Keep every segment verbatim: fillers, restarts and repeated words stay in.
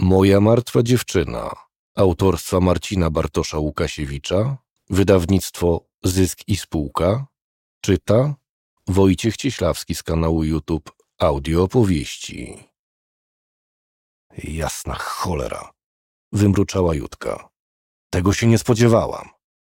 Moja martwa dziewczyna autorstwa Marcina Bartosza Łukasiewicza, wydawnictwo Zysk i Spółka, czyta Wojciech Cieślawski z kanału YouTube Audio Opowieści. Jasna cholera, wymruczała Jutka. Tego się nie spodziewałam.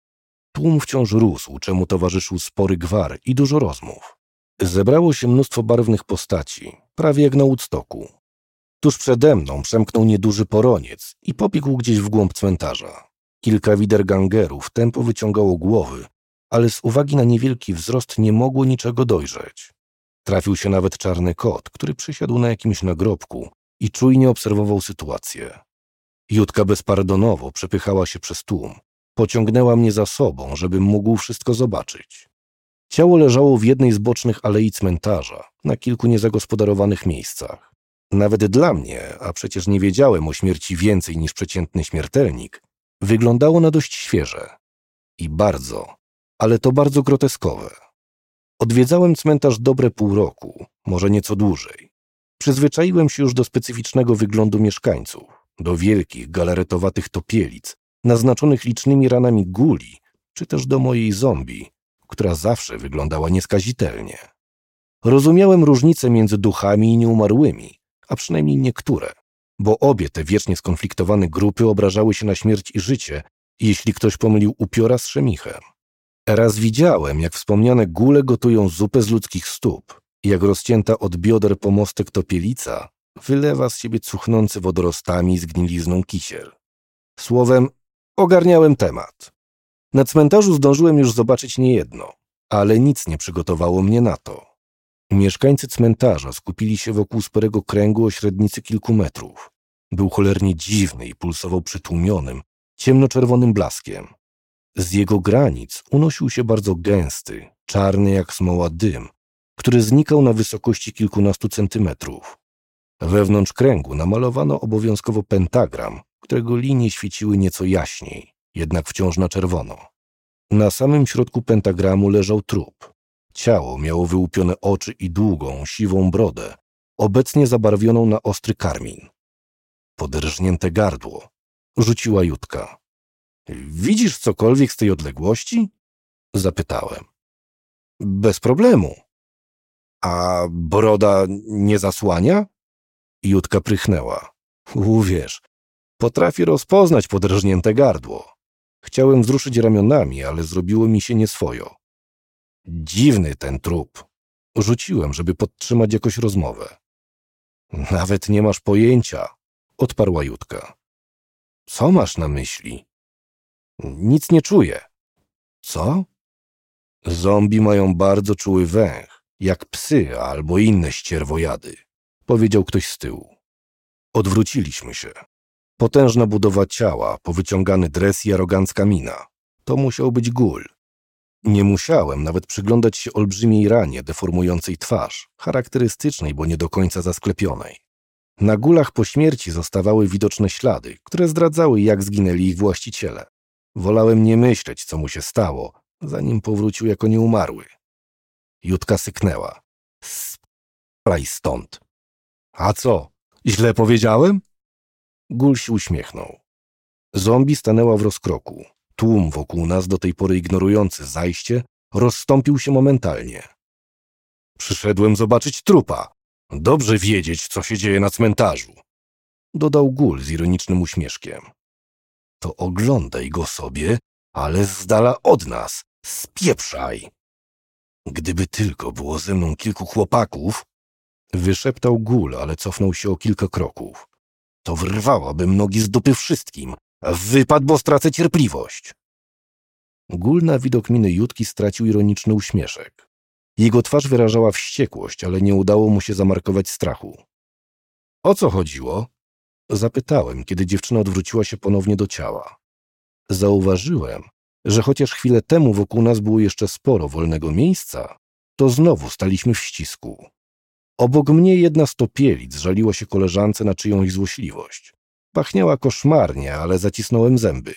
Tłum wciąż rósł, czemu towarzyszył spory gwar i dużo rozmów. Zebrało się mnóstwo barwnych postaci, prawie jak na Woodstocku. Tuż przede mną przemknął nieduży poroniec i pobiegł gdzieś w głąb cmentarza. Kilka widergangerów tępo wyciągało głowy, ale z uwagi na niewielki wzrost nie mogło niczego dojrzeć. Trafił się nawet czarny kot, który przysiadł na jakimś nagrobku i czujnie obserwował sytuację. Jutka bezpardonowo przepychała się przez tłum. Pociągnęła mnie za sobą, żebym mógł wszystko zobaczyć. Ciało leżało w jednej z bocznych alei cmentarza, na kilku niezagospodarowanych miejscach. Nawet dla mnie, a przecież nie wiedziałem o śmierci więcej niż przeciętny śmiertelnik, wyglądało na dość świeże. I bardzo, ale to bardzo groteskowe. Odwiedzałem cmentarz dobre pół roku, może nieco dłużej. Przyzwyczaiłem się już do specyficznego wyglądu mieszkańców, do wielkich, galaretowatych topielic, naznaczonych licznymi ranami guli, czy też do mojej zombie, która zawsze wyglądała nieskazitelnie. Rozumiałem różnicę między duchami i nieumarłymi, a przynajmniej niektóre, bo obie te wiecznie skonfliktowane grupy obrażały się na śmierć i życie, jeśli ktoś pomylił upiora z szemichem. Raz widziałem, jak wspomniane gule gotują zupę z ludzkich stóp i jak rozcięta od bioder pomostek topielica wylewa z siebie cuchnący wodorostami i zgnilizną kisiel. Słowem, ogarniałem temat. Na cmentarzu zdążyłem już zobaczyć niejedno, ale nic nie przygotowało mnie na to. Mieszkańcy cmentarza skupili się wokół sporego kręgu o średnicy kilku metrów. Był cholernie dziwny i pulsował przytłumionym, ciemnoczerwonym blaskiem. Z jego granic unosił się bardzo gęsty, czarny jak smoła dym, który znikał na wysokości kilkunastu centymetrów. Wewnątrz kręgu namalowano obowiązkowo pentagram, którego linie świeciły nieco jaśniej, jednak wciąż na czerwono. Na samym środku pentagramu leżał trup. Ciało miało wyłupione oczy i długą, siwą brodę, obecnie zabarwioną na ostry karmin. Poderżnięte gardło, rzuciła Jutka. Widzisz cokolwiek z tej odległości? Zapytałem. Bez problemu. A broda nie zasłania? Jutka prychnęła. Uwierz, potrafię rozpoznać podrżnięte gardło. Chciałem wzruszyć ramionami, ale zrobiło mi się nieswojo. Dziwny ten trup. Rzuciłem, żeby podtrzymać jakoś rozmowę. Nawet nie masz pojęcia, odparła Jutka. Co masz na myśli? Nic nie czuję. Co? Zombie mają bardzo czuły węch, jak psy albo inne ścierwojady, powiedział ktoś z tyłu. Odwróciliśmy się. Potężna budowa ciała, powyciągany dres i arogancka mina. To musiał być gul. Nie musiałem nawet przyglądać się olbrzymiej ranie deformującej twarz, charakterystycznej, bo nie do końca zasklepionej. Na gulach po śmierci zostawały widoczne ślady, które zdradzały, jak zginęli ich właściciele. Wolałem nie myśleć, co mu się stało, zanim powrócił jako nieumarły. Jutka syknęła. Spraj stąd. A co, źle powiedziałem? Gul się uśmiechnął. Zombie stanęła w rozkroku. Tłum wokół nas, do tej pory ignorujący zajście, rozstąpił się momentalnie. Przyszedłem zobaczyć trupa. Dobrze wiedzieć, co się dzieje na cmentarzu. Dodał Gul z ironicznym uśmieszkiem. To oglądaj go sobie, ale z dala od nas. Spieprzaj. Gdyby tylko było ze mną kilku chłopaków, wyszeptał Gul, ale cofnął się o kilka kroków. To wyrwałabym nogi z dupy wszystkim. Wypadł, bo stracę cierpliwość. Gul na widok miny Jutki stracił ironiczny uśmieszek. Jego twarz wyrażała wściekłość, ale nie udało mu się zamarkować strachu. O co chodziło? Zapytałem, kiedy dziewczyna odwróciła się ponownie do ciała. Zauważyłem, że chociaż chwilę temu wokół nas było jeszcze sporo wolnego miejsca, to znowu staliśmy w ścisku. Obok mnie jedna z topielic żaliła się koleżance na czyjąś złośliwość. Pachniała koszmarnie, ale zacisnąłem zęby.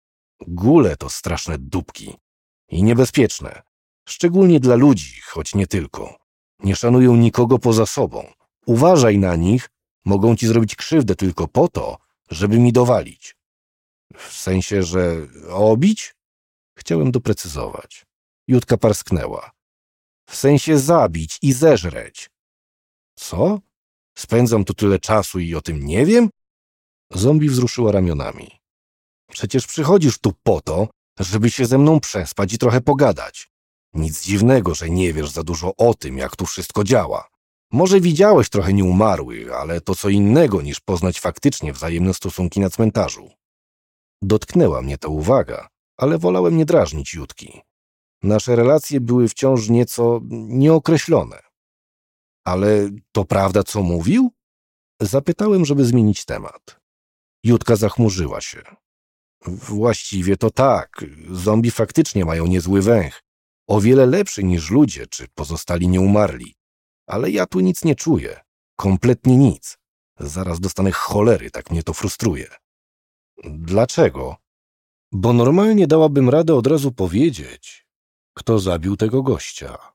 Gule to straszne dupki. I niebezpieczne. Szczególnie dla ludzi, choć nie tylko. Nie szanują nikogo poza sobą. Uważaj na nich, mogą ci zrobić krzywdę tylko po to, żeby mi dowalić. W sensie, że obić? Chciałem doprecyzować. Jutka parsknęła. W sensie zabić i zeżreć. Co? Spędzam tu tyle czasu i o tym nie wiem? Zombie wzruszyła ramionami. Przecież przychodzisz tu po to, żeby się ze mną przespać i trochę pogadać. Nic dziwnego, że nie wiesz za dużo o tym, jak tu wszystko działa. Może widziałeś trochę nieumarłych, ale to co innego niż poznać faktycznie wzajemne stosunki na cmentarzu. Dotknęła mnie ta uwaga, ale wolałem nie drażnić Jutki. Nasze relacje były wciąż nieco nieokreślone. Ale to prawda, co mówił? Zapytałem, żeby zmienić temat. Jutka zachmurzyła się. Właściwie to tak. Zombie faktycznie mają niezły węch. O wiele lepszy niż ludzie czy pozostali nieumarli. Ale ja tu nic nie czuję. Kompletnie nic. Zaraz dostanę cholery, tak mnie to frustruje. Dlaczego? Bo normalnie dałabym radę od razu powiedzieć, kto zabił tego gościa.